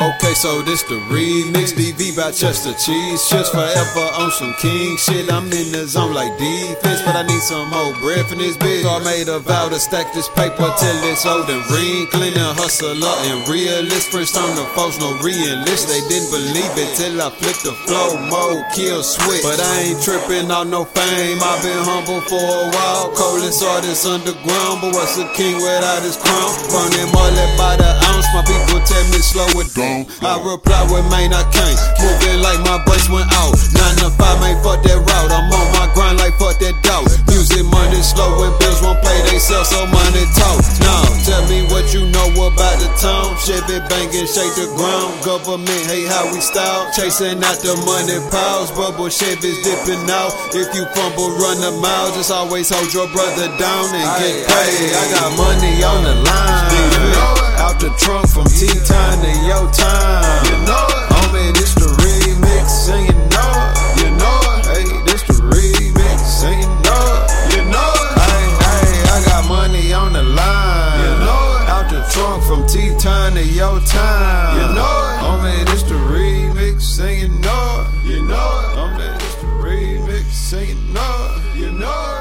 Okay, so this the remix, DV by Chester Cheese. Just forever on some king shit. I'm in the zone like defense, but I need some more bread in this bitch. So I made a vow to stack this paper till it's old and wrinkling. A hustler and realist. First on the folks, no realist. They didn't believe it till I flipped the flow mode, kill switch. But I ain't tripping on no fame. I've been humble for a while. Coldest artist underground, but what's a king without his crown? Burning Marley by the ounce. My people tell me slow it down. I reply with man, I can't. Moving like my brakes went out. 9 to 5, man, fuck that route. I'm on my grind like fuck that doubt. Music money slow when bills won't pay they sell, so money talk. Now, tell me what you know about the town. Chevy banging, shake the ground. Government hate how we style. Chasing out the money piles. Bubble Chevy's dipping out. If you fumble, run the miles. Just always hold your brother down and get paid. I got money on the line. Out the trunk from T-Time to your time. You know it. Homie, this the remix, and you know it. You know it. Hey, this the remix, and you know it. You know it. Hey, I got money on the line. You know it. Out the trunk from T-Time to your time. You know it. Homie, this the remix, and you know it. You know it. Homie, this the remix, and you know it. You know it.